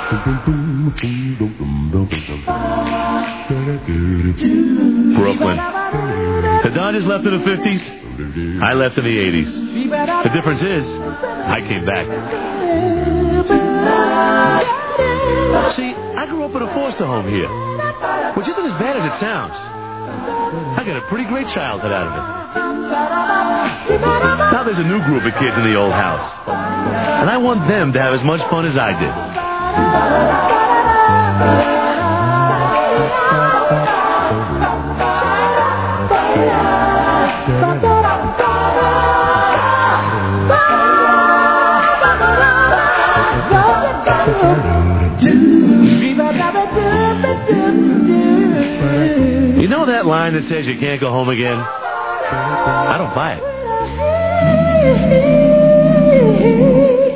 Brooklyn. The Dodgers left in the 50s. I left in the 80s. The difference is, I came back. See, I grew up in a foster home here, which isn't as bad as it sounds. I got a pretty great childhood out of it. Now there's a new group of kids in the old house, and I want them to have as much fun as I did. You know that line that says you can't go home again? I don't buy it.